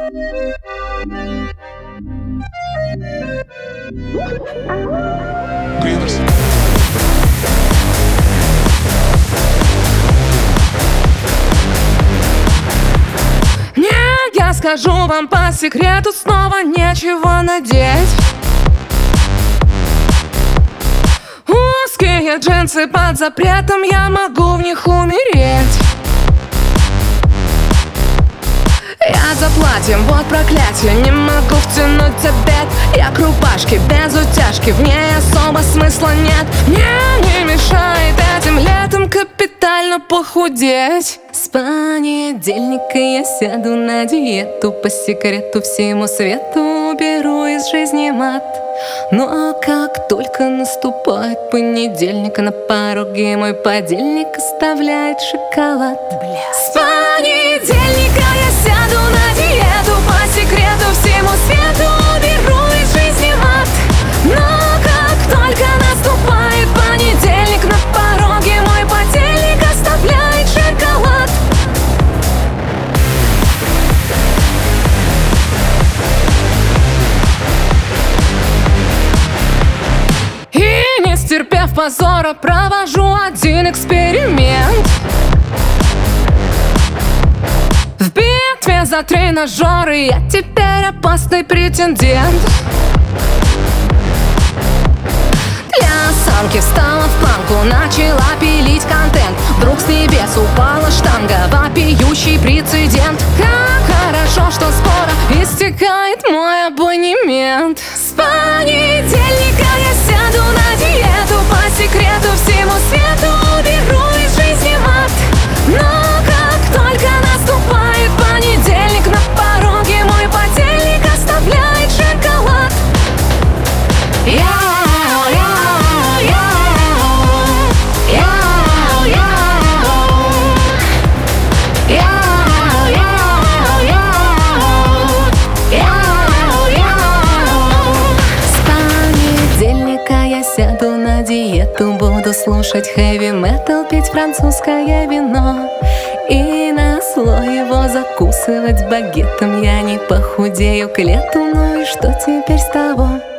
Гринерс. Не, я скажу вам по секрету, снова нечего надеть. Узкие джинсы под запретом, я могу в них умереть. Я за платьем, вот проклятие, не могу втянуть обед. Я к рубашке без утяжки, в ней особо смысла нет. Мне не мешает этим летом капитально похудеть. С понедельника я сяду на диету, по секрету всему свету уберу из жизни мат. Но как только наступает понедельник, на пороге мой подельник оставляет шоколад. С понедельника я сяду на диету, по секрету всему свету уберу из жизни мат. Но как только наступает понедельник, на пороге мой подельник оставляет шоколад. И не стерпев позора, провожу один эксперимент. В битве за тренажеры я теперь опасный претендент. Для осанки встала в планку, начала пилить контент. Вдруг с небес упала штанга, вопиющий прецедент. Как хорошо, что скоро истекает мой абонемент. С понедельника я сяду на диету, по секрету всему свету уберу из жизни мат. Но как только наступает понедельник, на пороге мой подельник оставляет шоколад. Сяду на диету, буду слушать хэви-метал, пить французское вино и на слой его закусывать багетом. Я не похудею к лету, ну и что теперь с того?